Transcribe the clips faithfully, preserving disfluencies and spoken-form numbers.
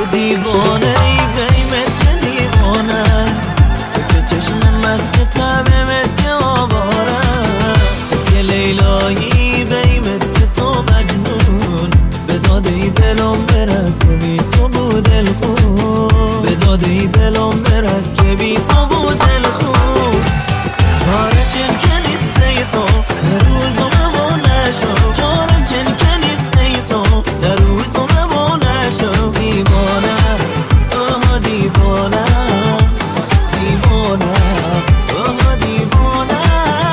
تو دیوانه ای بیمت که دیوانه، تو که چشم مست تبمت که آواره، تو که لیلایی بیمت که تو مجنون، به داده دلم برس که بی تو بود دل خون، به داده دلم برس که بی تو بود دل خون. چاره چن که نیسته تو در روزم و نشو، چاره چن که نیسته تو در روزم و نشو. دیوانه آه دیوانه، دیوانه آه دیوانه.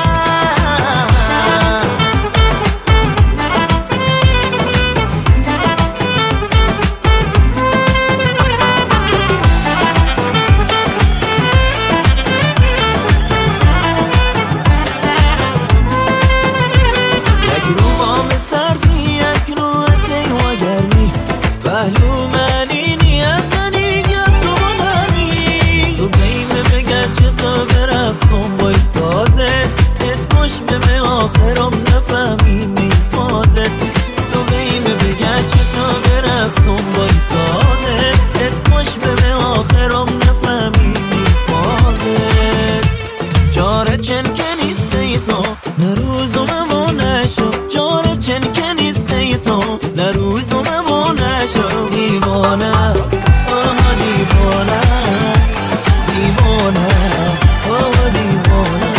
پهلو منی نیازنی گم تو بودنی، تو بیمه بگه چطور برفتم بای سازت، ات کش به آخرم نفهمی میفازت. تو بیمه بگه چطور برفتم بای سازت، ات کش به آخرم نفهمی میفازت. چاره چن که نیسته تو نروزم و نشو، چاره چن که نیسته تو نروزم و نشو. دیوانه آه دیوانه، دیوانه آه دیوانه.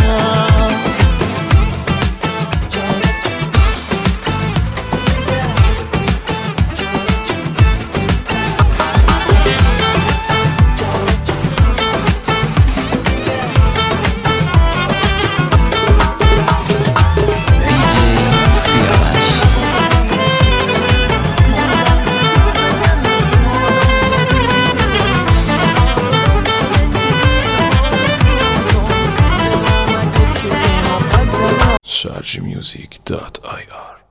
Sharjah Music dot I R